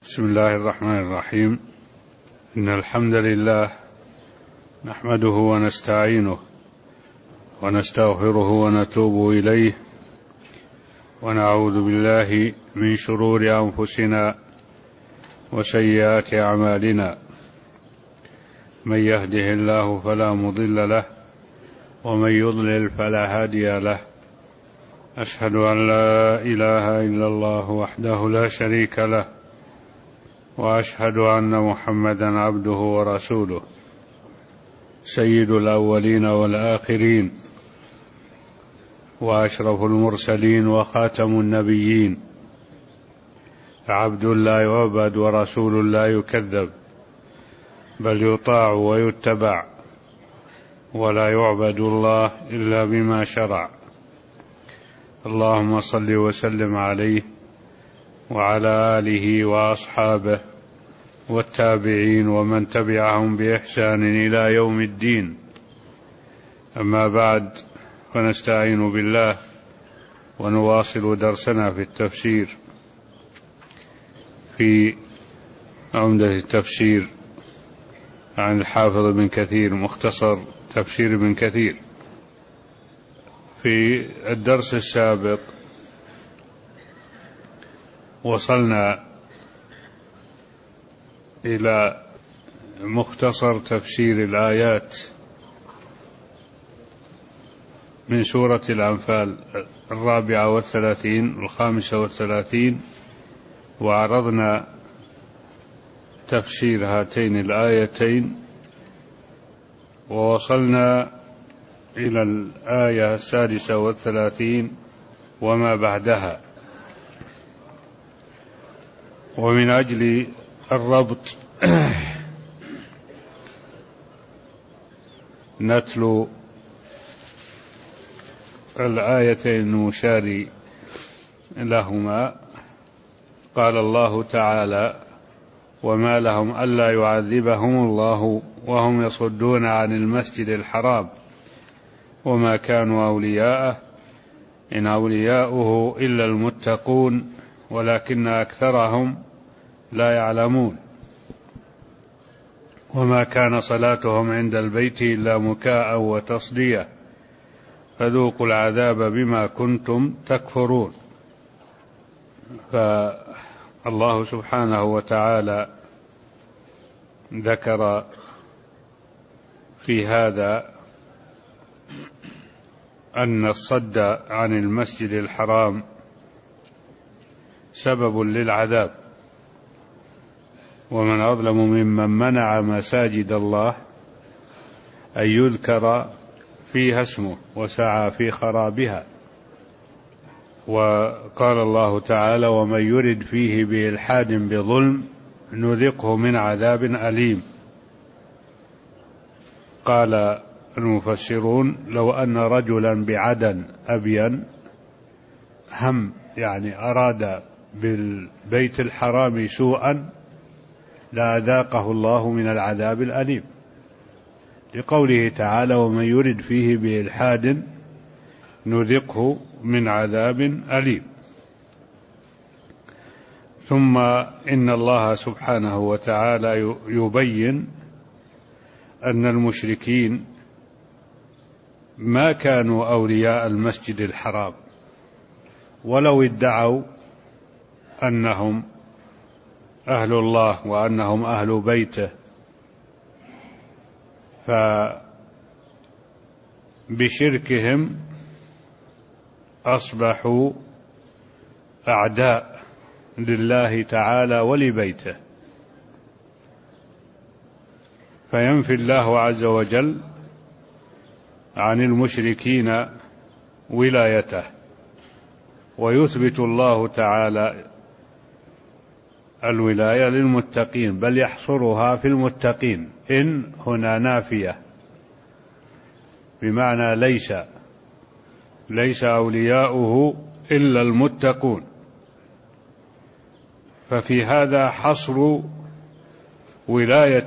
بسم الله الرحمن الرحيم. إن الحمد لله نحمده ونستعينه ونستغفره ونتوب إليه ونعوذ بالله من شرور أنفسنا وسيئات أعمالنا. من يهده الله فلا مضل له ومن يضلل فلا هادي له. أشهد أن لا إله إلا الله وحده لا شريك له وأشهد أن محمدا عبده ورسوله سيد الأولين والآخرين وأشرف المرسلين وخاتم النبيين، عبد لا يعبد ورسول لا يكذب، بل يطاع ويتبع، ولا يعبد الله إلا بما شرع. اللهم صل وسلم عليه وعلى آله وأصحابه والتابعين ومن تبعهم بإحسان إلى يوم الدين. أما بعد، فنستعين بالله ونواصل درسنا في التفسير في عمدة التفسير عن الحافظ ابن كثير، مختصر تفسير ابن كثير. في الدرس السابق وصلنا إلى مختصر تفسير الآيات من سورة الأنفال 34 و35، وعرضنا تفسير هاتين الآيتين، ووصلنا إلى الآية 36 وما بعدها. ومن أجل الربط نتلو الآيتين المشار لهما. قال الله تعالى: وما لهم ألا يعذبهم الله وهم يصدون عن المسجد الحرام وما كانوا أولياءه إن أولياؤه إلا المتقون ولكن أكثرهم لا يعلمون. وما كان صلاتهم عند البيت إلا مكاء وتصدية فذوقوا العذاب بما كنتم تكفرون. فالله سبحانه وتعالى ذكر في هذا أن الصد عن المسجد الحرام سبب للعذاب، ومن أظلم ممن منع مساجد الله أن يذكر فيها اسمه وسعى في خرابها. وقال الله تعالى: ومن يرد فيه بإلحاد بظلم نذقه من عذاب أليم. قال المفسرون: لو أن رجلا بعدن أبين هم، يعني أراد بالبيت الحرام سوءا، لأذاقه الله من العذاب الأليم، لقوله تعالى: ومن يرد فيه بإلحاد نذقه من عذاب أليم. ثم إن الله سبحانه وتعالى يبين أن المشركين ما كانوا أولياء المسجد الحرام، ولو ادعوا أنهم أهل الله وأنهم أهل بيته، فبشركهم أصبحوا أعداء لله تعالى ولبيته. فينفي الله عز وجل عن المشركين ولايته، ويثبت الله تعالى الولاية للمتقين، بل يحصرها في المتقين. إن هنا نافية بمعنى ليس أولياؤه إلا المتقون. ففي هذا حصر ولاية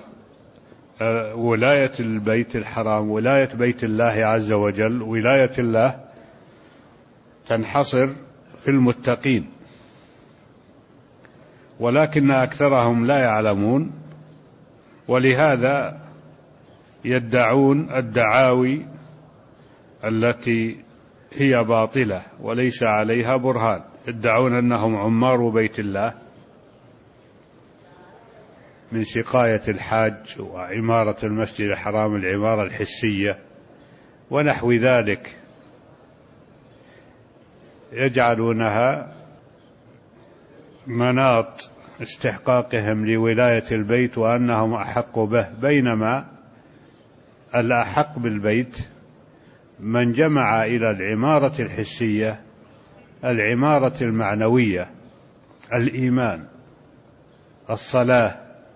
البيت الحرام، ولاية بيت الله عز وجل، ولاية الله تنحصر في المتقين. ولكن أكثرهم لا يعلمون، ولهذا يدعون الدعاوي التي هي باطلة وليس عليها برهان. يدعون أنهم عمار بيت الله من سقاية الحاج وعمارة المسجد الحرام العمارة الحسية ونحو ذلك، يجعلونها مناط استحقاقهم لولاية البيت وأنهم أحق به، بينما الأحق بالبيت من جمع إلى العمارة الحسية العمارة المعنوية، الإيمان، الصلاة.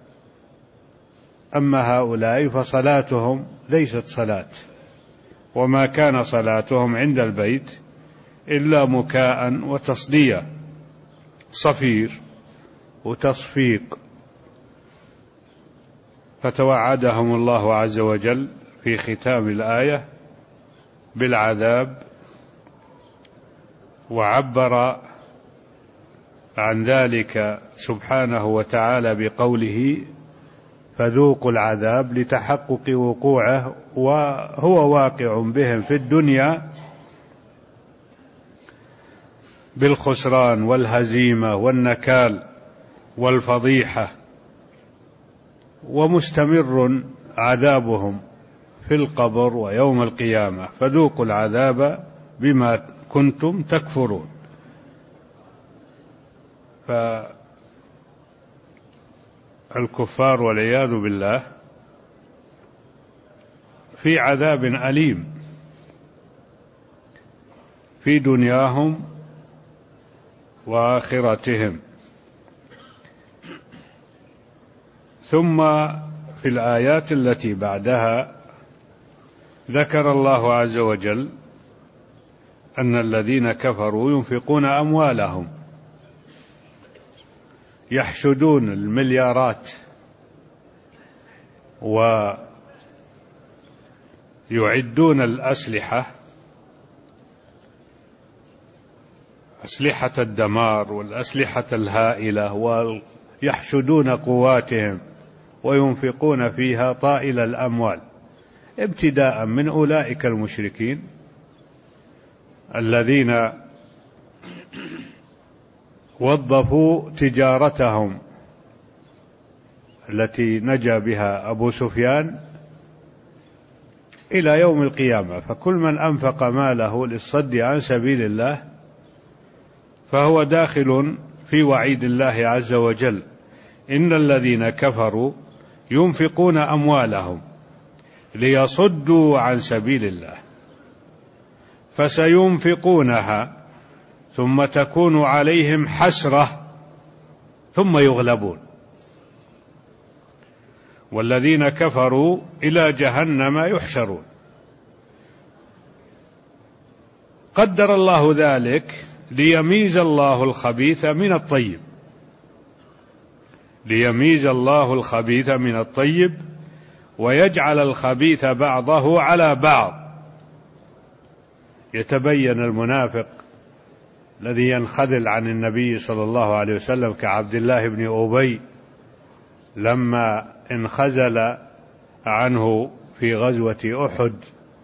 أما هؤلاء فصلاتهم ليست صلاة، وما كان صلاتهم عند البيت إلا مكاء وتصدية، صفير وتصفيق. فتوعدهم الله عز وجل في ختام الآية بالعذاب، وعبر عن ذلك سبحانه وتعالى بقوله فذوقوا العذاب لتحقق وقوعه، وهو واقع بهم في الدنيا بالخسران والهزيمة والنكال والفضيحة، ومستمر عذابهم في القبر ويوم القيامة. فذوقوا العذاب بما كنتم تكفرون. فالكفار والعياذ بالله في عذاب أليم في دنياهم وآخرتهم. ثم في الآيات التي بعدها ذكر الله عز وجل أن الذين كفروا ينفقون أموالهم، يحشدون المليارات ويعدون الأسلحة، أسلحة الدمار والأسلحة الهائلة، ويحشدون قواتهم وينفقون فيها طائل الأموال، ابتداء من أولئك المشركين الذين وظفوا تجارتهم التي نجا بها أبو سفيان إلى يوم القيامة. فكل من أنفق ماله للصد عن سبيل الله فهو داخل في وعيد الله عز وجل: إن الذين كفروا ينفقون أموالهم ليصدوا عن سبيل الله فسينفقونها ثم تكون عليهم حسرة ثم يغلبون، والذين كفروا إلى جهنم يحشرون. قدر الله ذلك ليميز الله الخبيث من الطيب، ليميز الله الخبيث من الطيب، ويجعل الخبيث بعضه على بعض. يتبين المنافق الذي ينخذل عن النبي صلى الله عليه وسلم كعبد الله بن أبي لما انخزل عنه في غزوة أحد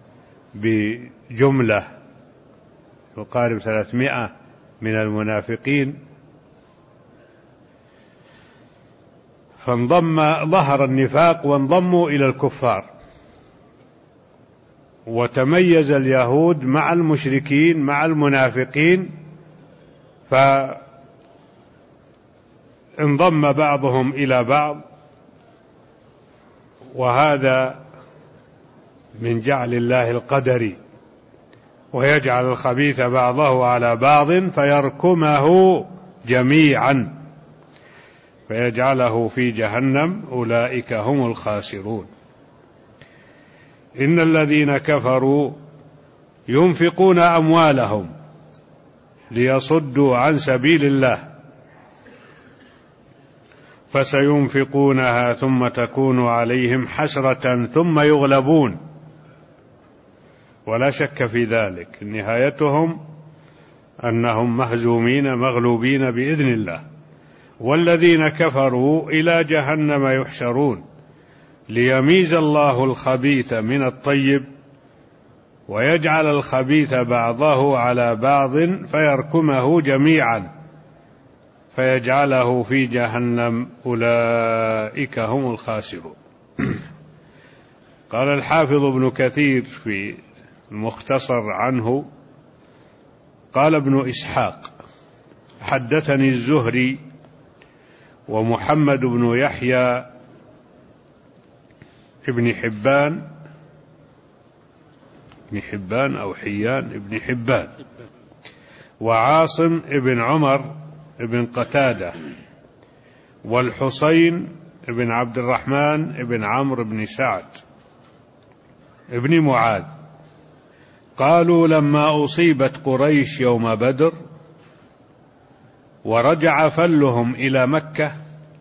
بجملة يقارب 300 من المنافقين، ظهر النفاق وانضموا إلى الكفار، وتميز اليهود مع المشركين مع المنافقين، فانضم بعضهم إلى بعض. وهذا من جعل الله القدري، ويجعل الخبيث بعضه على بعض فيركمه جميعا فيجعله في جهنم، أولئك هم الخاسرون. إن الذين كفروا ينفقون أموالهم ليصدوا عن سبيل الله فسينفقونها ثم تكون عليهم حسرة ثم يغلبون، ولا شك في ذلك، نهايتهم أنهم مهزومين مغلوبين بإذن الله. والذين كفروا إلى جهنم يحشرون ليميز الله الخبيث من الطيب ويجعل الخبيث بعضه على بعض فيركمه جميعا فيجعله في جهنم أولئك هم الخاسرون. قال الحافظ ابن كثير في المختصر عنه قال ابن إسحاق حدثني الزهري ومحمد بن يحيى ابن حبان أو حيان ابن حبان وعاصم ابن عمر ابن قتادة والحسين ابن عبد الرحمن ابن عمرو بن سعد ابن معاذ قالوا لما أصيبت قريش يوم بدر ورجع فلهم إلى مكة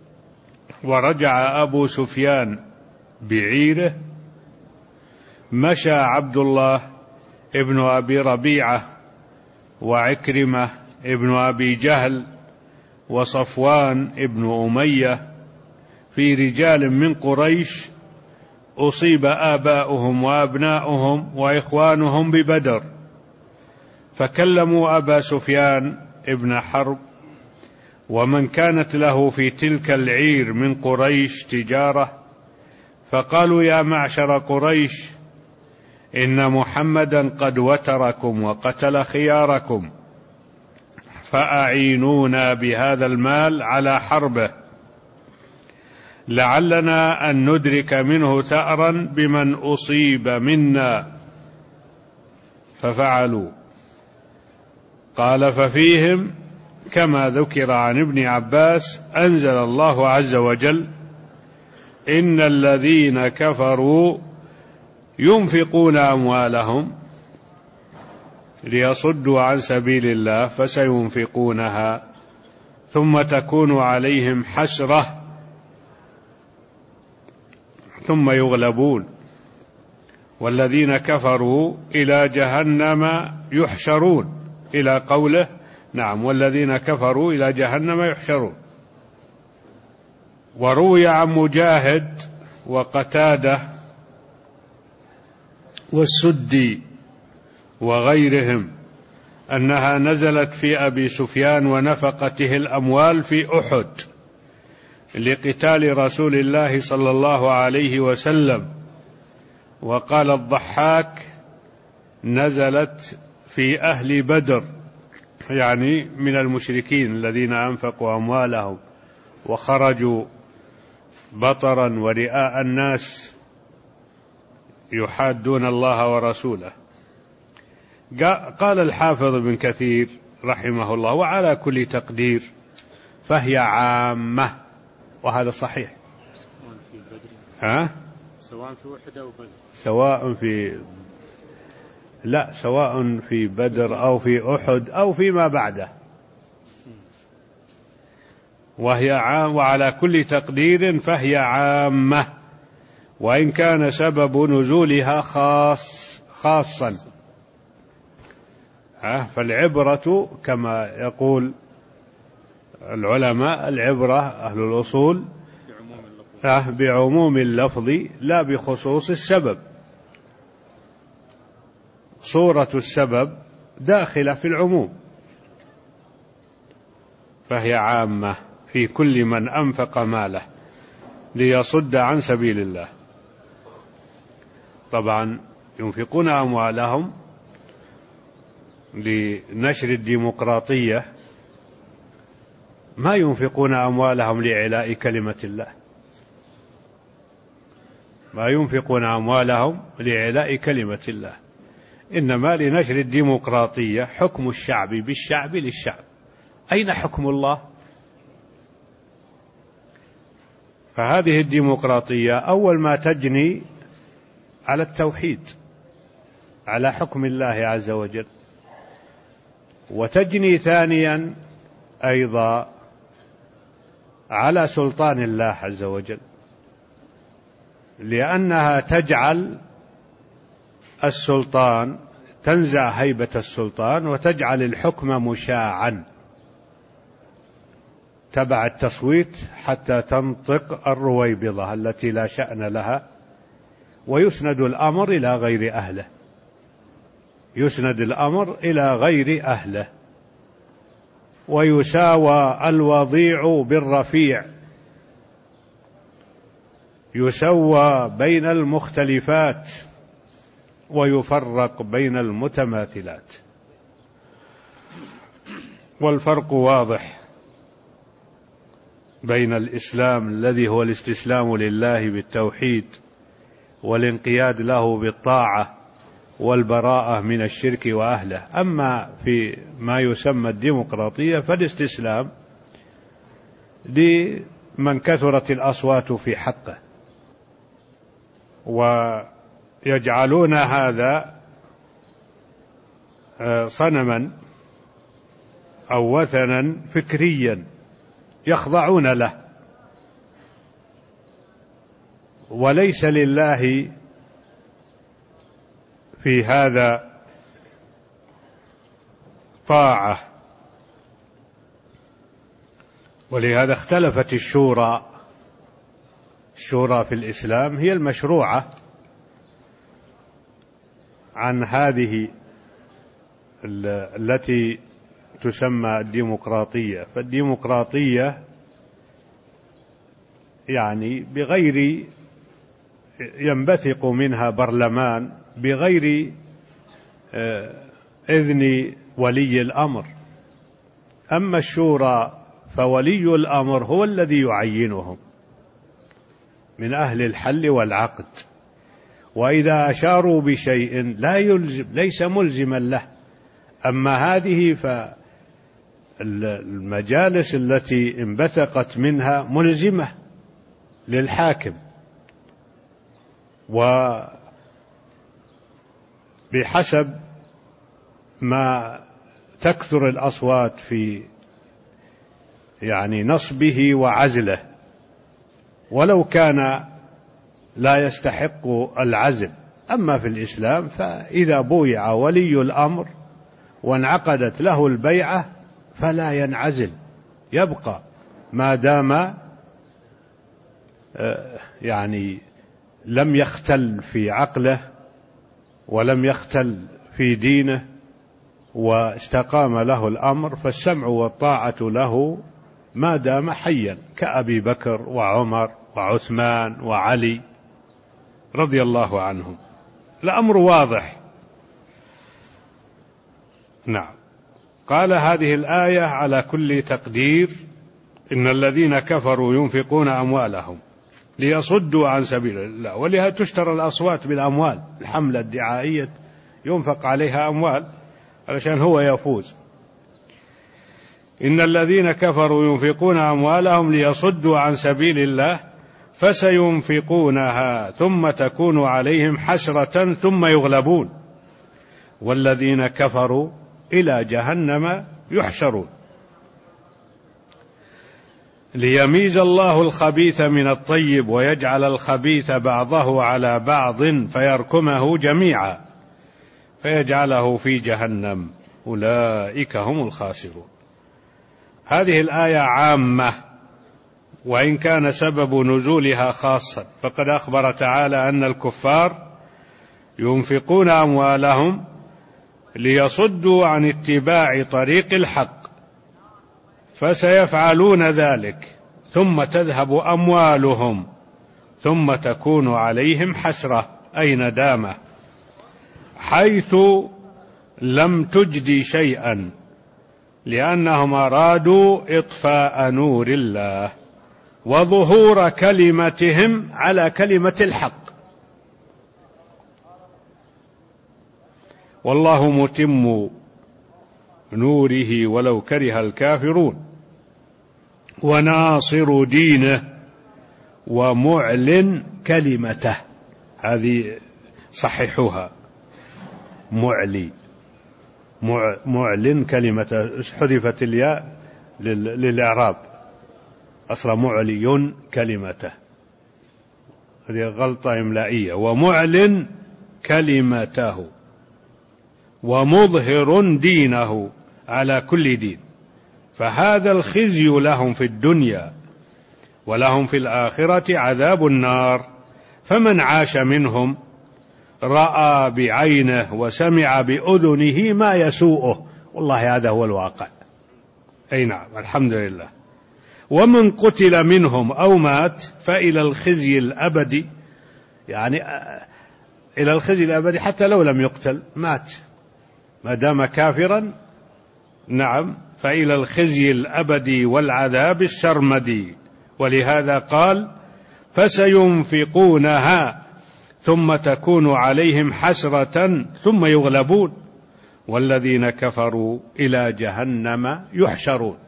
ورجع أبو سفيان بعيره مشى عبد الله ابن أبي ربيعة وعكرمة ابن أبي جهل وصفوان ابن أمية في رجال من قريش أصيب آباؤهم وأبناؤهم وإخوانهم ببدر فكلموا أبا سفيان ابن حرب ومن كانت له في تلك العير من قريش تجارة فقالوا يا معشر قريش إن محمدا قد وتركم وقتل خياركم فأعينونا بهذا المال على حربه لعلنا أن ندرك منه ثأرا بمن أصيب منا ففعلوا. قال ففيهم كما ذكر عن ابن عباس أنزل الله عز وجل إن الذين كفروا ينفقون أموالهم ليصدوا عن سبيل الله فسينفقونها ثم تكون عليهم حسرة ثم يغلبون والذين كفروا إلى جهنم يحشرون إلى قوله نعم والذين كفروا إلى جهنم يحشرون. وروي عن مجاهد وقتادة والسدي وغيرهم أنها نزلت في أبي سفيان ونفقته الأموال في أحد لقتال رسول الله صلى الله عليه وسلم. وقال الضحاك نزلت في أهل بدر يعني من المشركين الذين أنفقوا أموالهم وخرجوا بطرا ورئاء الناس يحادون الله ورسوله. قال الحافظ ابن كثير رحمه الله وعلى كل تقدير فهي عامة وهذا صحيح. سواء في وحدة أو بدر سواء في بدر أو في أحد أو فيما بعده وهي عام وعلى كل تقدير فهي عامة وإن كان سبب نزولها خاصا فالعبرة كما يقول العلماء العبرة أهل الأصول بعموم اللفظ لا بخصوص السبب. صورة السبب داخلة في العموم فهي عامة في كل من أنفق ماله ليصد عن سبيل الله. طبعا ينفقون أموالهم لنشر الديمقراطية ما ينفقون أموالهم لإعلاء كلمة الله ما ينفقون أموالهم لإعلاء كلمة الله إنما لنشر الديمقراطية حكم الشعب بالشعب للشعب. أين حكم الله؟ فهذه الديمقراطية أول ما تجني على التوحيد على حكم الله عز وجل وتجني ثانيا أيضا على سلطان الله عز وجل لأنها تجعل السلطان تنزع هيبة السلطان وتجعل الحكم مشاعا تبع التصويت حتى تنطق الرويبضة التي لا شأن لها، ويسند الأمر إلى غير أهله، يسند الأمر إلى غير أهله، ويساوى الوضيع بالرفيع، يسوى بين المختلفات ويفرق بين المتماثلات. والفرق واضح بين الإسلام الذي هو الاستسلام لله بالتوحيد والانقياد له بالطاعة والبراءة من الشرك وأهله. أما في ما يسمى الديمقراطية فالاستسلام لمن كثرت الأصوات في حقه، ويجعلون هذا صنما أو وثنا فكريا يخضعون له، وليس لله في هذا طاعة. ولهذا اختلفت الشورى في الإسلام هي المشروعة عن هذه التي تسمى الديمقراطية. فالديمقراطية يعني بغير ينبثق منها برلمان بغير إذن ولي الأمر. أما الشورى فولي الأمر هو الذي يعينهم من أهل الحل والعقد، وإذا أشاروا بشيء ليس ملزما له. أما هذه فالمجالس التي انبثقت منها ملزمة للحاكم، وبحسب ما تكثر الأصوات في يعني نصبه وعزله، ولو كان لا يستحق العزل. أما في الإسلام فإذا بويع ولي الأمر وانعقدت له البيعة فلا ينعزل، يبقى ما دام يعني لم يختل في عقله ولم يختل في دينه واستقام له الأمر، فالسمع والطاعة له ما دام حيا، كأبي بكر وعمر وعثمان وعلي رضي الله عنهم. الأمر واضح. نعم. قال هذه الآية على كل تقدير إن الذين كفروا ينفقون أموالهم ليصدوا عن سبيل الله، ولهذا تشترى الأصوات بالأموال، الحملة الدعائية ينفق عليها أموال علشان هو يفوز. إن الذين كفروا ينفقون أموالهم ليصدوا عن سبيل الله فسينفقونها ثم تكون عليهم حسرة ثم يغلبون والذين كفروا إلى جهنم يحشرون. ليميز الله الخبيث من الطيب ويجعل الخبيث بعضه على بعض فيركمه جميعا فيجعله في جهنم أولئك هم الخاسرون. هذه الآية عامة، وإن كان سبب نزولها خاصا، فقد أخبر تعالى أن الكفار ينفقون أموالهم ليصدوا عن اتباع طريق الحق، فسيفعلون ذلك ثم تذهب أموالهم ثم تكون عليهم حسرة أي ندامة، حيث لم تجدي شيئا، لأنهم أرادوا إطفاء نور الله وظهور كلمتهم على كلمة الحق، والله متم نوره ولو كره الكافرون وناصر دينه ومعلن كلمته. هذه صححوها، معلن كلمته، حذفت الياء للإعراب، أصلا معلي كلمته، هذه غلطة إملائية. ومعلن كلمته ومظهر دينه على كل دين، فهذا الخزي لهم في الدنيا، ولهم في الآخرة عذاب النار. فمن عاش منهم رأى بعينه وسمع بأذنه ما يسوءه، والله هذا هو الواقع. أي نعم، الحمد لله. ومن قتل منهم أو مات فإلى الخزي الأبدي، يعني إلى الخزي الأبدي حتى لو لم يقتل مات ما دام كافرا، نعم، فإلى الخزي الأبدي والعذاب السرمدي. ولهذا قال: فسينفقونها ثم تكون عليهم حسرة ثم يغلبون والذين كفروا إلى جهنم يحشرون.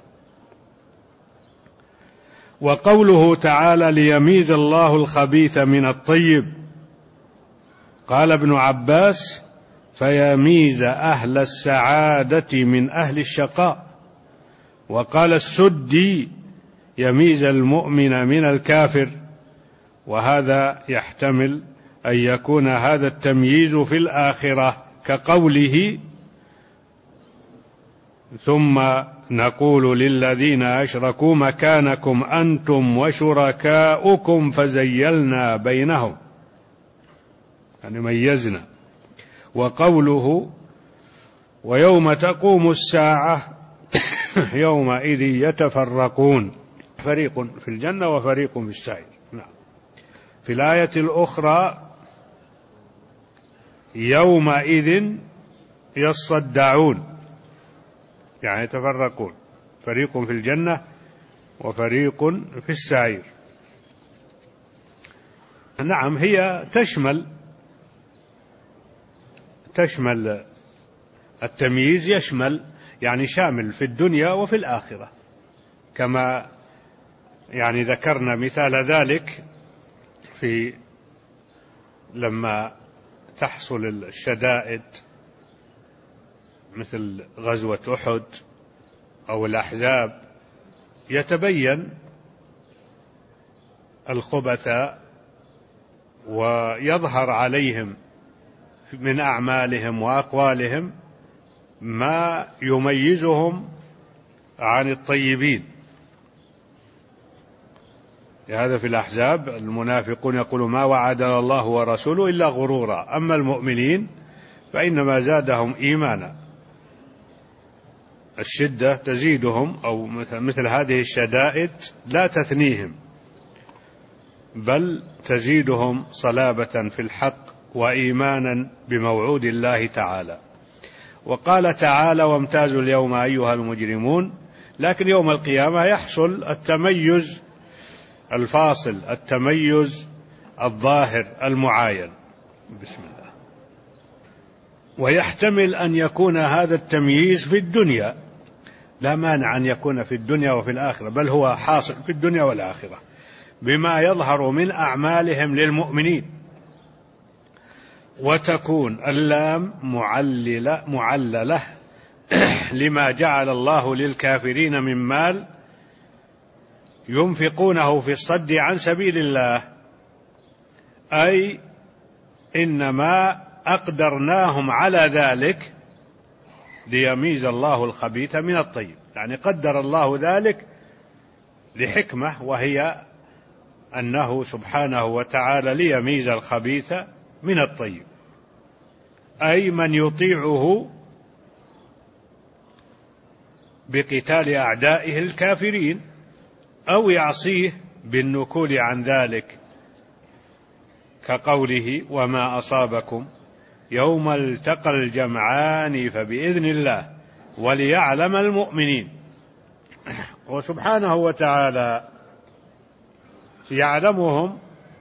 وقوله تعالى: ليميز الله الخبيث من الطيب، قال ابن عباس: فيميز أهل السعادة من أهل الشقاء. وقال السدي: يميز المؤمن من الكافر. وهذا يحتمل أن يكون هذا التمييز في الآخرة، كقوله: ثم نقول للذين أشركوا مكانكم أنتم وشركاؤكم فزيلنا بينهم، يعني ميزنا. وقوله: ويوم تقوم الساعة يومئذ يتفرقون، فريق في الجنة وفريق في السعير. في الآية الأخرى: يومئذ يصدعون، يعني يتفرقون، فريق في الجنة وفريق في السعير. نعم، هي تشمل التمييز، يشمل يعني شامل في الدنيا وفي الآخرة، كما يعني ذكرنا مثال ذلك في لما تحصل الشدائد مثل غزوة أحد أو الأحزاب، يتبين الخبثاء ويظهر عليهم من أعمالهم وأقوالهم ما يميزهم عن الطيبين. هذا في الأحزاب المنافقون يقولون: ما وعدنا الله ورسوله إلا غرورا، أما المؤمنين فإنما زادهم إيمانا. الشدة تزيدهم، أو مثل هذه الشدائد لا تثنيهم، بل تزيدهم صلابة في الحق وإيمانا بموعود الله تعالى. وقال تعالى: وامتازوا اليوم أيها المجرمون. لكن يوم القيامة يحصل التميز الفاصل، التميز الظاهر المعاين. بسم الله. ويحتمل أن يكون هذا التمييز في الدنيا، لا مانع أن يكون في الدنيا وفي الآخرة، بل هو حاصل في الدنيا والآخرة بما يظهر من أعمالهم للمؤمنين. وتكون اللام معللة لما جعل الله للكافرين من مال ينفقونه في الصد عن سبيل الله، أي إنما أقدرناهم على ذلك ليميز الله الخبيث من الطيب، يعني قدر الله ذلك لحكمة، وهي أنه سبحانه وتعالى ليميز الخبيث من الطيب، أي من يطيعه بقتال أعدائه الكافرين أو يعصيه بالنكول عن ذلك، كقوله: وما أصابكم يوم التقى الجمعان فبإذن الله وليعلم المؤمنين. وسبحانه وتعالى يعلمهم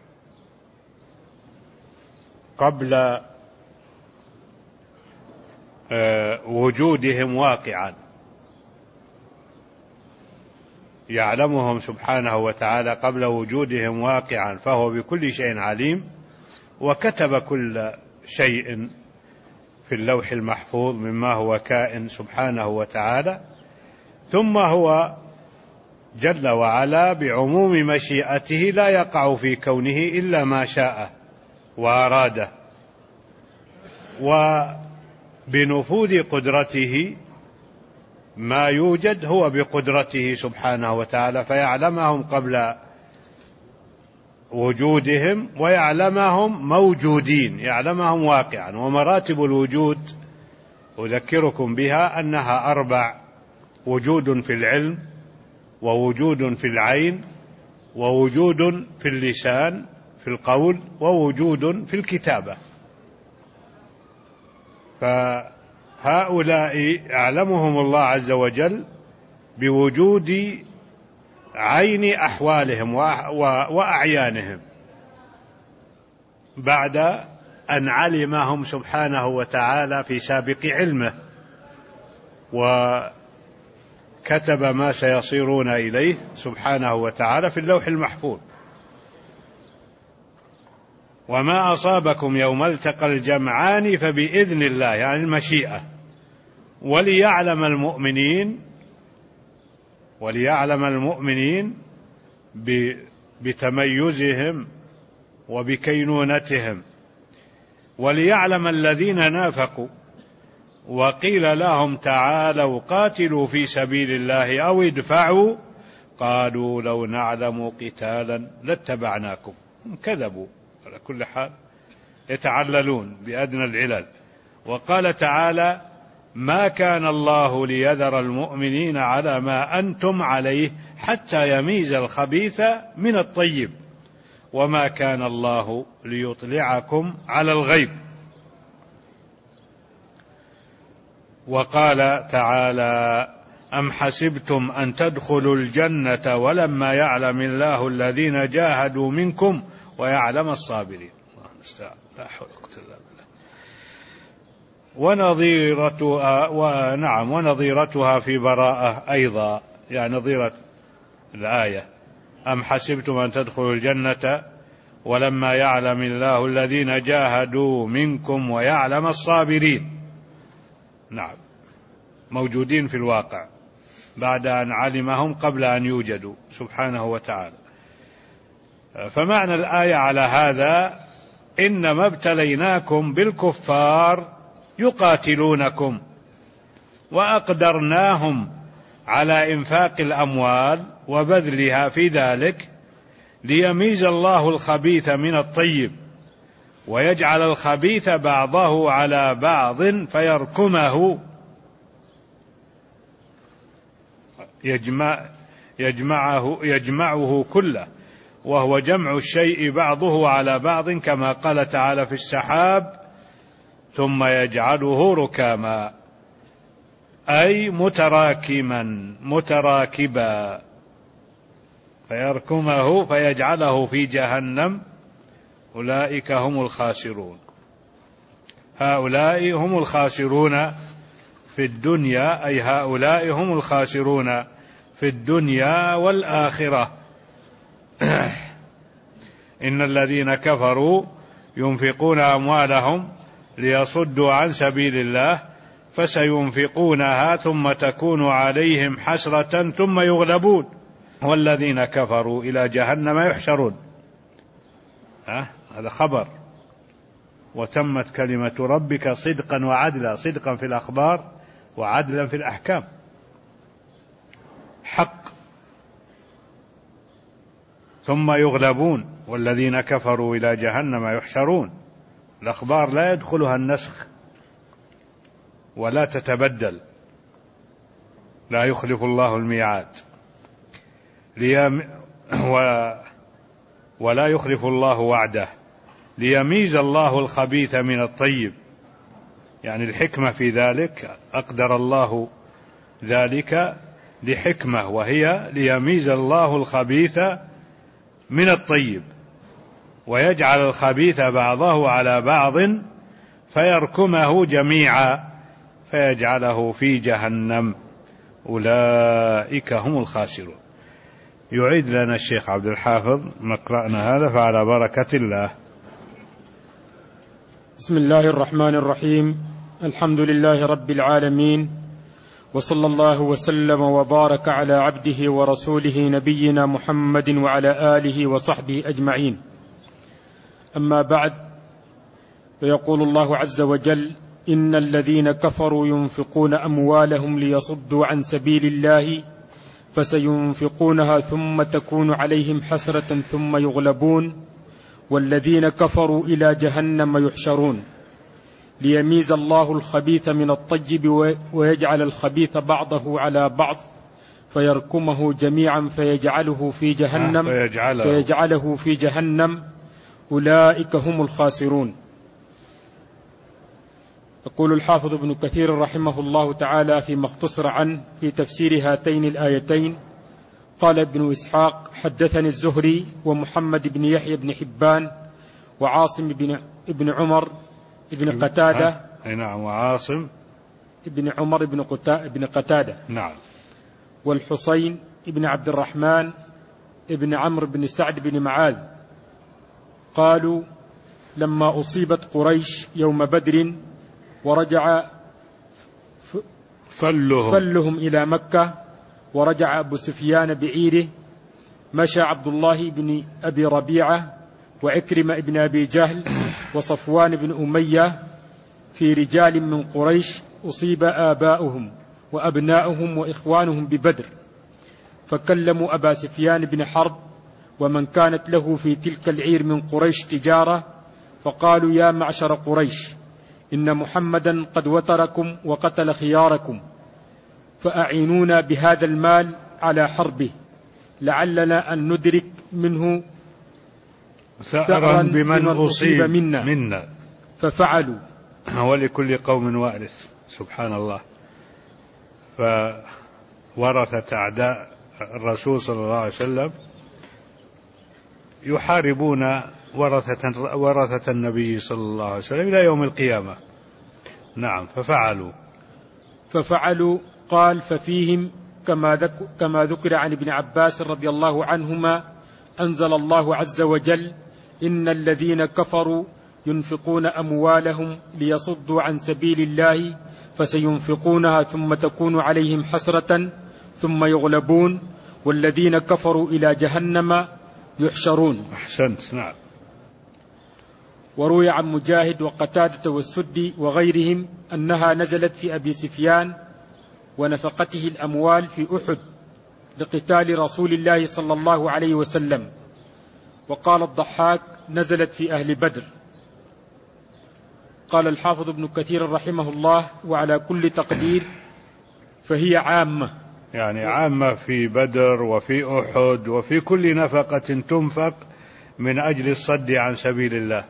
قبل وجودهم واقعا، يعلمهم سبحانه وتعالى قبل وجودهم واقعا، فهو بكل شيء عليم، وكتب كل شيء في اللوح المحفوظ مما هو كائن سبحانه وتعالى. ثم هو جل وعلا بعموم مشيئته لا يقع في كونه إلا ما شاء وأراده، وبنفوذ قدرته ما يوجد هو بقدرته سبحانه وتعالى، فيعلمهم قبل وجودهم ويعلمهم موجودين، يعلمهم واقعا. ومراتب الوجود أذكركم بها أنها 4: وجود في العلم، ووجود في العين، ووجود في اللسان في القول، ووجود في الكتابة. فهؤلاء أعلمهم الله عز وجل بوجود عين أحوالهم وأعيانهم بعد أن علمهم سبحانه وتعالى في سابق علمه، وكتب ما سيصيرون إليه سبحانه وتعالى في اللوح المحفوظ. وما أصابكم يوم التقى الجمعان فبإذن الله، يعني المشيئة. وليعلم المؤمنين بتميزهم وبكينونتهم، وليعلم الذين نافقوا وقيل لهم تعالوا قاتلوا في سبيل الله أو ادفعوا قالوا لو نعلم قتالا لاتبعناكم. كذبوا على كل حال، يتعللون بأدنى العلل. وقال تعالى ما كان الله ليذر المؤمنين على ما أنتم عليه حتى يميز الخبيث من الطيب وما كان الله ليطلعكم على الغيب. وقال تعالى أم حسبتم أن تدخلوا الجنة ولما يعلم الله الذين جاهدوا منكم ويعلم الصابرين. الله المستعان، لا حول ولا قوة إلا بالله. ونظيرتها في براءة أيضا، يعني نظيرة الآية أم حسبتم أن تدخلوا الجنة ولما يعلم الله الذين جاهدوا منكم ويعلم الصابرين. نعم، موجودين في الواقع بعد أن علمهم قبل أن يوجدوا سبحانه وتعالى. فمعنى الآية على هذا إنما ابتليناكم بالكفار يقاتلونكم وأقدرناهم على إنفاق الأموال وبذلها في ذلك ليميز الله الخبيث من الطيب ويجعل الخبيث بعضه على بعض فيركمه يجمعه كله، وهو جمع الشيء بعضه على بعض كما قال تعالى في السحاب ثم يجعله ركاما، أي متراكبا فيركمه فيجعله في جهنم. أولئك هم الخاسرون. هؤلاء هم الخاسرون في الدنيا، أي هؤلاء هم الخاسرون في الدنيا والآخرة. إن الذين كفروا ينفقون أموالهم ليصدوا عن سبيل الله فسينفقونها ثم تكون عليهم حسرة ثم يغلبون والذين كفروا إلى جهنم يحشرون. هذا خبر. وتمت كلمة ربك صدقا وعدلا، صدقا في الأخبار وعدلا في الأحكام، حق. ثم يغلبون والذين كفروا إلى جهنم يحشرون. الأخبار لا يدخلها النسخ ولا تتبدل، لا يخلف الله الميعاد ولا يخلف الله وعده. ليميز الله الخبيث من الطيب، يعني الحكمة في ذلك أقدر الله ذلك لحكمة، وهي ليميز الله الخبيث من الطيب ويجعل الخبيث بعضه على بعض فيركمه جميعا فيجعله في جهنم. أولئك هم الخاسرون. يعيد لنا الشيخ عبد الحافظ مقرأنا هذا فعلى بركة الله. بسم الله الرحمن الرحيم. الحمد لله رب العالمين، وصلى الله وسلم وبارك على عبده ورسوله نبينا محمد وعلى آله وصحبه أجمعين. أما بعد، فيقول الله عز وجل إن الذين كفروا ينفقون أموالهم ليصدوا عن سبيل الله فسينفقونها ثم تكون عليهم حسرة ثم يغلبون والذين كفروا إلى جهنم يحشرون ليميز الله الخبيث من الطيب ويجعل الخبيث بعضه على بعض فيركمه جميعا فيجعله في جهنم أولئك هم الخاسرون. يقول الحافظ ابن كثير رحمه الله تعالى فيما اختصر عنه في تفسير هاتين الآيتين قال ابن إسحاق حدثني الزهري ومحمد بن يحيى بن حبان وعاصم بن عمر بن قتادة وعاصم بن عمر بن قتادة والحسين بن عبد الرحمن بن عمرو بن سعد بن معاذ قالوا لما أصيبت قريش يوم بدر ورجع فلهم إلى مكة ورجع أبو سفيان بعيره مشى عبد الله بن أبي ربيعة وعكرمة بن أبي جهل وصفوان بن أمية في رجال من قريش أصيب آباؤهم وأبناؤهم وإخوانهم ببدر فكلموا أبا سفيان بن حرب ومن كانت له في تلك العير من قريش تجارة فقالوا يا معشر قريش إن محمدا قد وتركم وقتل خياركم فأعينونا بهذا المال على حربه لعلنا أن ندرك منه ثأرا بمن أصيب منا ففعلوا ولكل قوم وارث. سبحان الله. فورثة أعداء الرسول صلى الله عليه وسلم يحاربون ورثة النبي صلى الله عليه وسلم إلى يوم القيامة. نعم. ففعلوا قال ففيهم كما ذكر عن ابن عباس رضي الله عنهما أنزل الله عز وجل إن الذين كفروا ينفقون أموالهم ليصدوا عن سبيل الله فسينفقونها ثم تكون عليهم حسرة ثم يغلبون والذين كفروا إلى جهنم يحشرون. أحسنت. نعم. وروي عن مجاهد وقتادة والسدي وغيرهم أنها نزلت في أبي سفيان ونفقته الأموال في أحد لقتال رسول الله صلى الله عليه وسلم. وقال الضحاك نزلت في أهل بدر. قال الحافظ ابن كثير رحمه الله وعلى كل تقدير فهي عامة، يعني عامة في بدر وفي أحد وفي كل نفقة تنفق من أجل الصد عن سبيل الله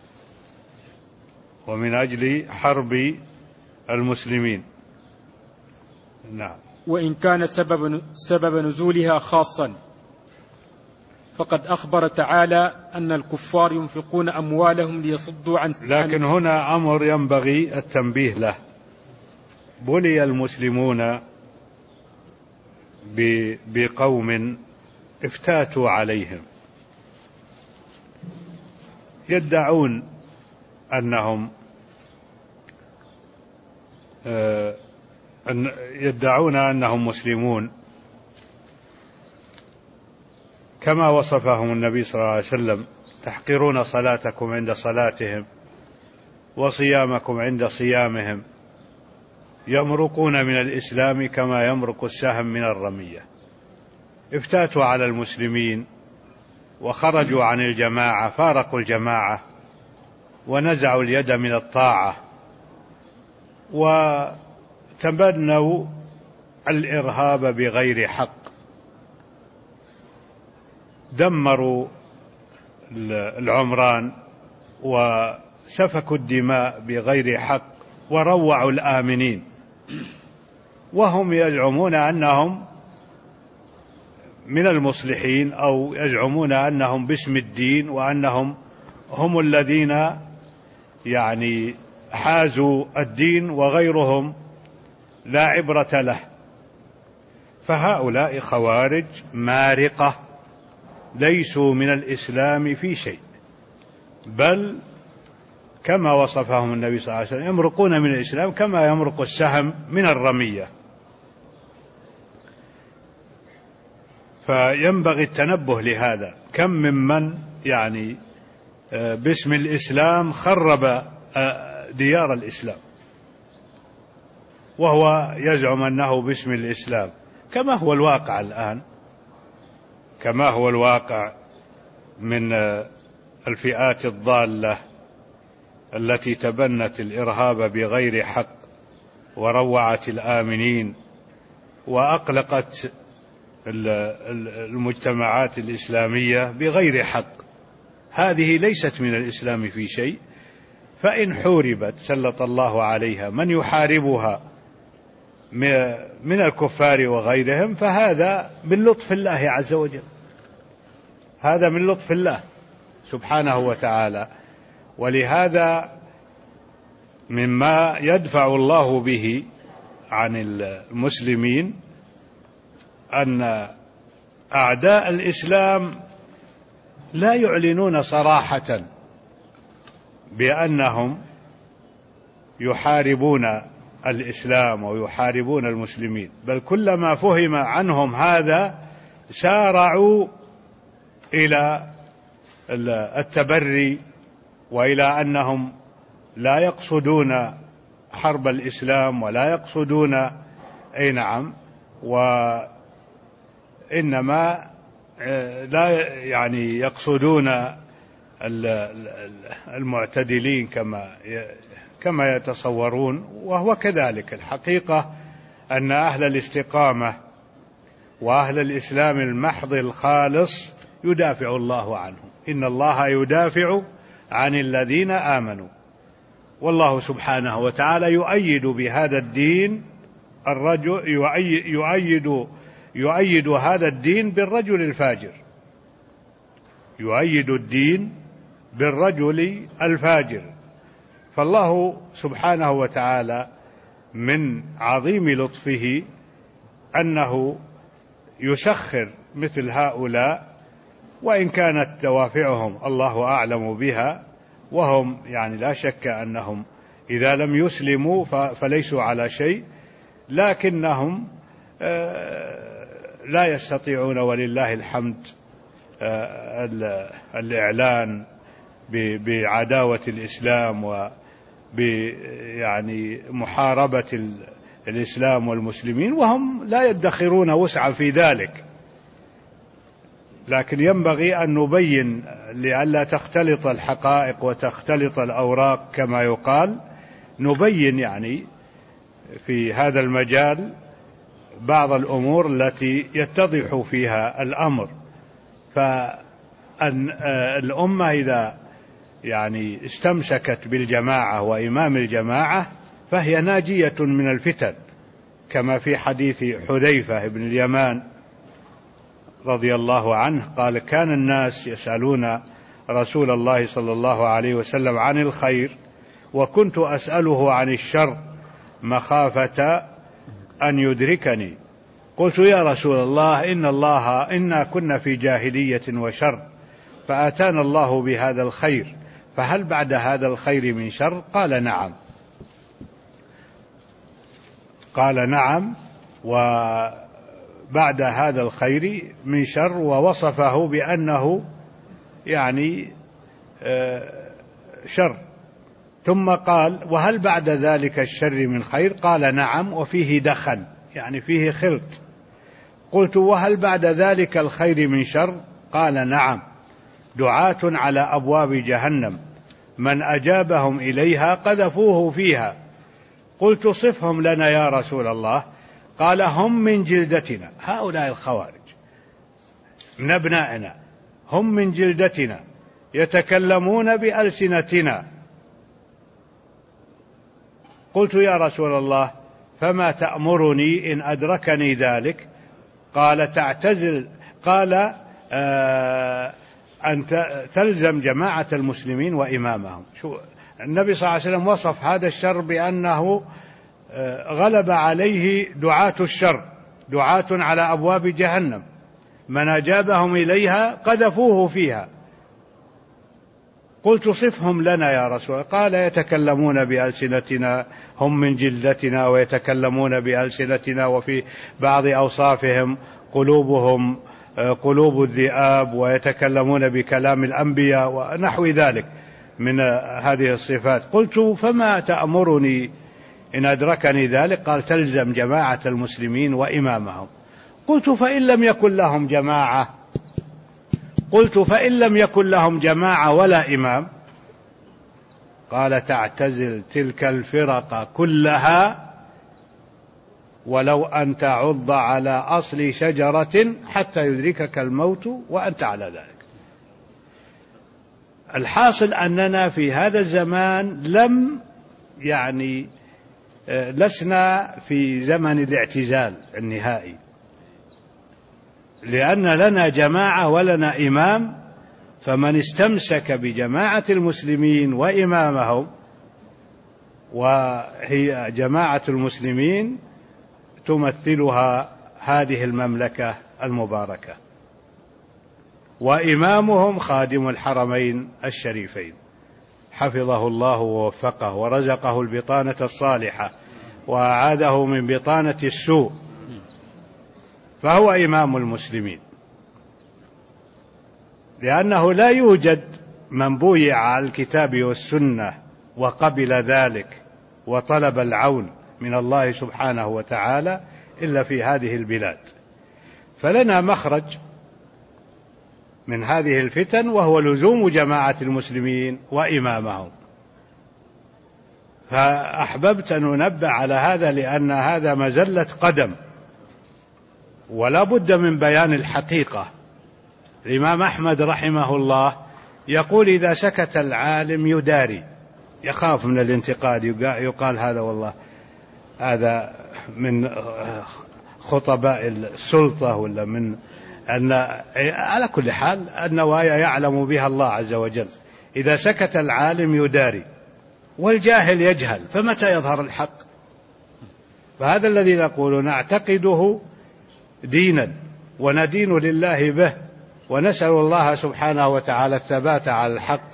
ومن أجل حرب المسلمين. نعم. وإن كان سبب نزولها خاصا فقد أخبر تعالى أن الكفار ينفقون أموالهم ليصدوا عن لكن هنا أمر ينبغي التنبيه له. بلي المسلمون بقوم افتاتوا عليهم يدعون أنهم مسلمون كما وصفهم النبي صلى الله عليه وسلم تحقرون صلاتكم عند صلاتهم وصيامكم عند صيامهم يمرقون من الإسلام كما يمرق السهم من الرمية. افتاتوا على المسلمين وخرجوا عن الجماعة، فارقوا الجماعة ونزعوا اليد من الطاعة وتبنوا الإرهاب بغير حق، دمروا العمران وسفكوا الدماء بغير حق وروعوا الآمنين، وهم يزعمون أنهم من المصلحين أو يزعمون أنهم باسم الدين وأنهم هم الذين يعني حازوا الدين وغيرهم لا عبرة له. فهؤلاء خوارج مارقة ليسوا من الإسلام في شيء، بل كما وصفهم النبي صلى الله عليه وسلم يمرقون من الإسلام كما يمرق السهم من الرمية. فينبغي التنبه لهذا. كم ممن يعني باسم الإسلام خرب ديار الإسلام وهو يزعم أنه باسم الإسلام، كما هو الواقع الآن، كما هو الواقع من الفئات الضالة التي تبنت الإرهاب بغير حق وروعت الآمنين وأقلقت المجتمعات الإسلامية بغير حق. هذه ليست من الإسلام في شيء، فإن حوربت سلط الله عليها من يحاربها من الكفار وغيرهم، فهذا من لطف الله عز وجل، هذا من لطف الله سبحانه وتعالى. ولهذا مما يدفع الله به عن المسلمين أن أعداء الإسلام لا يعلنون صراحة بأنهم يحاربون الإسلام ويحاربون المسلمين، بل كلما فهم عنهم هذا سارعوا إلى التبري وإلى أنهم لا يقصدون حرب الإسلام ولا يقصدون أي نعم، وإنما لا يعني يقصدون المعتدلين كما يتصورون، وهو كذلك. الحقيقة أن أهل الاستقامة وأهل الإسلام المحض الخالص يدافع الله عنهم، إن الله يدافع عن الذين آمنوا، والله سبحانه وتعالى يؤيد بهذا الدين الرجل، يؤيد هذا الدين بالرجل الفاجر، يؤيد الدين بالرجل الفاجر. فالله سبحانه وتعالى من عظيم لطفه أنه يسخر مثل هؤلاء، وإن كانت دوافعهم الله أعلم بها، وهم يعني لا شك أنهم إذا لم يسلموا فليسوا على شيء، لكنهم لا يستطيعون ولله الحمد الإعلان بعداوة الإسلام يعني محاربة الإسلام والمسلمين، وهم لا يدخرون وسعا في ذلك. لكن ينبغي أن نبين لئلا تختلط الحقائق وتختلط الأوراق كما يقال، نبين يعني في هذا المجال بعض الأمور التي يتضح فيها الأمر. فالأمة إذا يعني استمسكت بالجماعة وإمام الجماعة فهي ناجية من الفتن، كما في حديث حذيفة بن اليمان رضي الله عنه قال: كان الناس يسألون رسول الله صلى الله عليه وسلم عن الخير، وكنت أسأله عن الشر مخافة أن يدركني. قلت: يا رسول الله إنا كنا في جاهلية وشر، فآتانا الله بهذا الخير، فهل بعد هذا الخير من شر؟ قال: نعم. قال: نعم، وبعد هذا الخير من شر، ووصفه بأنه يعني شر. ثم قال: وهل بعد ذلك الشر من خير؟ قال: نعم، وفيه دخن، يعني فيه خلط. قلت: وهل بعد ذلك الخير من شر؟ قال: نعم، دعاة على أبواب جهنم من أجابهم إليها قذفوه فيها. قلت: صفهم لنا يا رسول الله. قال: هم من جلدتنا، هؤلاء الخوارج من أبنائنا، هم من جلدتنا يتكلمون بألسنتنا. قلت: يا رسول الله فما تأمرني إن أدركني ذلك؟ قال أن تلزم جماعة المسلمين وإمامهم. النبي صلى الله عليه وسلم وصف هذا الشر بأنه غلب عليه دعاة الشر، دعاة على أبواب جهنم من أجابهم إليها قذفوه فيها. قلت: صفهم لنا يا رسول الله. قال: يتكلمون بألسنتنا، هم من جلدتنا ويتكلمون بألسنتنا، وفي بعض أوصافهم قلوبهم قلوب الذئاب ويتكلمون بكلام الأنبياء ونحو ذلك من هذه الصفات. قلت: فما تأمرني إن أدركني ذلك قال تلزم جماعة المسلمين وإمامهم. قلت فإن لم يكن لهم جماعة، قلت فإن لم يكن لهم جماعة ولا إمام؟ قال تعتزل تلك الفرق كلها ولو أن تعض على أصل شجرة حتى يدركك الموت وأنت على ذلك. الحاصل أننا في هذا الزمان لسنا في زمن الاعتزال النهائي، لأن لنا جماعة ولنا إمام، فمن استمسك بجماعة المسلمين وإمامهم، وهي جماعة المسلمين تمثلها هذه المملكة المباركة، وإمامهم خادم الحرمين الشريفين حفظه الله ووفقه ورزقه البطانة الصالحة وأعاده من بطانة السوء، فهو إمام المسلمين، لأنه لا يوجد من بويع على الكتاب والسنة وقبل ذلك وطلب العون من الله سبحانه وتعالى إلا في هذه البلاد. فلنا مخرج من هذه الفتن وهو لزوم جماعة المسلمين وإمامهم. فأحببت أن أنبه على هذا لأن هذا مزلة قدم، ولا بد من بيان الحقيقة. الإمام أحمد رحمه الله يقول إذا سكت العالم يداري، يخاف من الانتقاد، يقال هذا والله هذا من خطباء السلطة ولا من أن على كل حال النوايا يعلم بها الله عز وجل. إذا سكت العالم يداري والجاهل يجهل، فمتى يظهر الحق؟ فهذا الذي نقول نعتقده دينا وندين لله به، ونسأل الله سبحانه وتعالى الثبات على الحق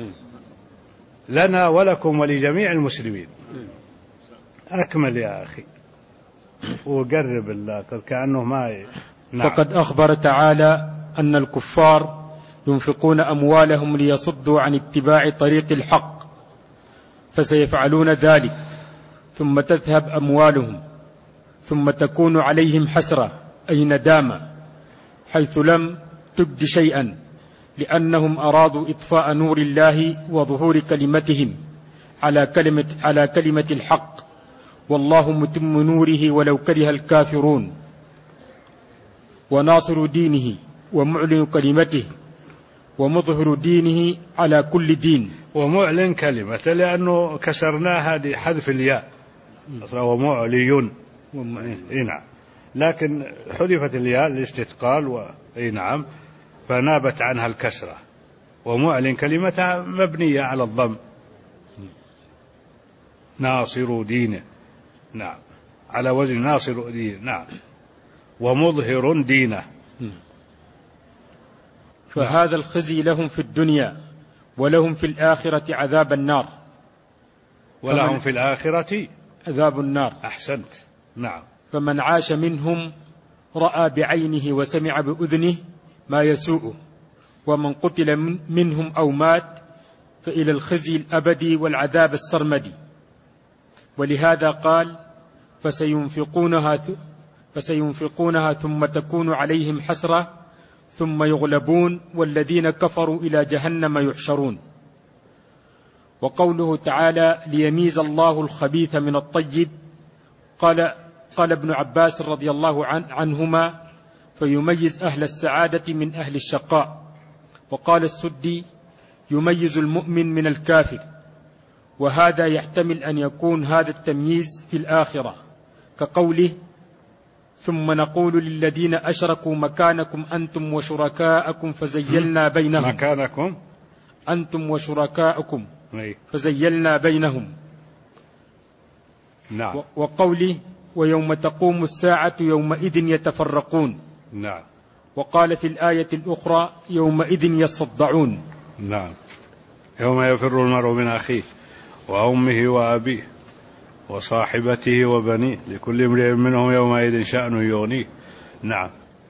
لنا ولكم ولجميع المسلمين. أكمل يا أخي وقرب الله كأنه ما نعم. فقد أخبر تعالى أن الكفار ينفقون أموالهم ليصدوا عن اتباع طريق الحق، فسيفعلون ذلك ثم تذهب أموالهم ثم تكون عليهم حسرة أي ندامة، حيث لم تجد شيئا، لأنهم أرادوا إطفاء نور الله وظهور كلمتهم على كلمة الحق، والله متم نوره ولو كره الكافرون، وناصر دينه ومعلن كلمته ومظهر دينه على كل دين. ومعلن كلمته لأنه كسرناها لحذف الياء ومعليون، نعم، لكن حذفت الياء للاستثقال نعم، فنابت عنها الكسرة. ومعلن كلمتها مبنية على الضم، ناصر دينه، نعم، على وزن ناصر دينه، نعم، ومظهر دينه. فهذا الخزي لهم في الدنيا، ولهم في الآخرة عذاب النار. ولهم في الآخرة عذاب النار. أحسنت، نعم. فمن عاش منهم رأى بعينه وسمع بأذنه ما يسوءه، ومن قتل منهم أو مات فإلى الخزي الأبدي والعذاب السرمدي. ولهذا قال فسينفقونها ثم تكون عليهم حسرة ثم يغلبون والذين كفروا إلى جهنم يحشرون. وقوله تعالى ليميز الله الخبيث من الطيب، قال ابن عباس رضي الله عنهما فيميز أهل السعادة من أهل الشقاء. وقال السدي يميز المؤمن من الكافر، وهذا يحتمل أن يكون هذا التمييز في الآخرة، كقوله ثم نقول للذين أشركوا مكانكم أنتم وشركاءكم فزيلنا بينهم. مكانكم أنتم وشركاءكم فزيلنا بينهم. نعم. وقوله ويوم تقوم الساعة يومئذ يتفرقون. نعم. وقال في الآية الأخرى يومئذ يصدعون. نعم. يوم يفر المرء من أخيه وأمه وأبيه وصاحبته وبنيه لكل امرئ منهم يومئذ شأن يغنيه. نعم.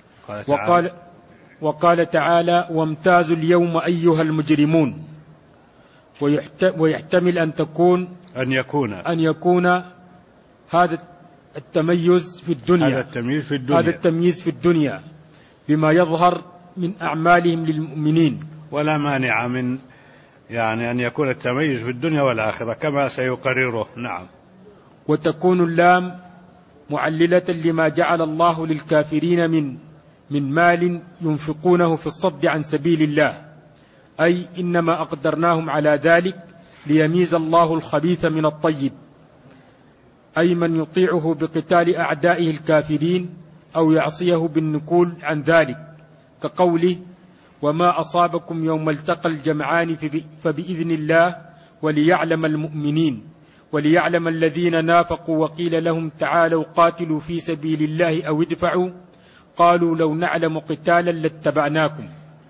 وقال تعالى وامتازوا اليوم أيها المجرمون. ويحتمل أن يكون هذا التميز في الدنيا، هذا التمييز في الدنيا بما يظهر من أعمالهم للمؤمنين. ولا مانع من يعني أن يكون التميز في الدنيا والآخرة كما سيقرره. نعم. وتكون اللام معللة لما جعل الله للكافرين من مال ينفقونه في الصد عن سبيل الله، أي إنما أقدرناهم على ذلك ليميز الله الخبيث من الطيب، أي من يطيعه بقتال أعدائه الكافرين أو يعصيه بالنكول عن ذلك، كقوله وما أصابكم يوم التقى الجمعان فبإذن الله وليعلم المؤمنين وليعلم الذين نافقوا وقيل لهم تعالوا قاتلوا في سبيل الله أو ادفعوا قالوا لو نعلم قتالا لاتبعناكم.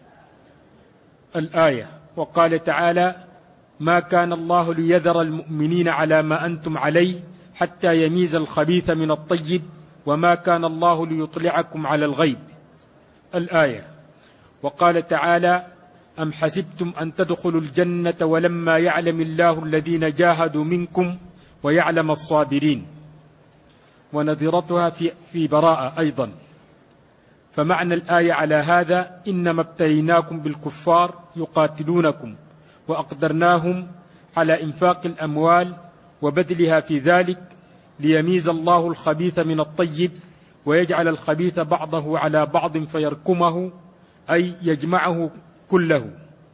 الآية. وقال تعالى ما كان الله ليذر المؤمنين على ما أنتم عليه حتى يميز الخبيث من الطيب وما كان الله ليطلعكم على الغيب. الآية. وقال تعالى أم حسبتم أن تدخلوا الجنة ولما يعلم الله الذين جاهدوا منكم ويعلم الصابرين. ونظيرتها في براءة أيضا. فمعنى الآية على هذا إنما ابتليناكم بالكفار يقاتلونكم وأقدرناهم على إنفاق الأموال وبذلها في ذلك ليميز الله الخبيث من الطيب ويجعل الخبيث بعضه على بعض فيركمه، أي يجمعه كله،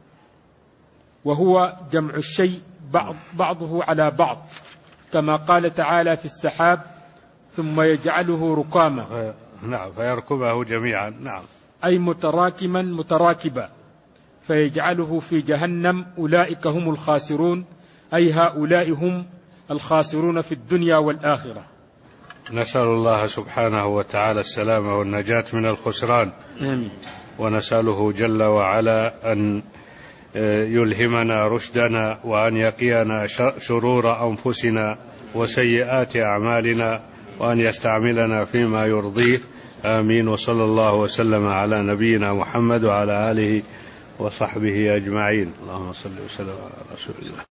وهو جمع الشيء بعضه على بعض، كما قال تعالى في السحاب ثم يجعله ركاما. نعم. فيركبه جميعا. نعم. أي متراكما متراكبا فيجعله في جهنم أولئك هم الخاسرون، أي هؤلاء هم الخاسرون في الدنيا والآخرة. نسأل الله سبحانه وتعالى السلامة والنجاة من الخسران. آمين. ونسأله جل وعلا أن يلهمنا رشدنا وأن يقينا شرور أنفسنا وسيئات أعمالنا وأن يستعملنا فيما يرضيه. آمين. وصلى الله وسلم على نبينا محمد وعلى آله وصحبه أجمعين. اللهم صل وسلم على رسول الله.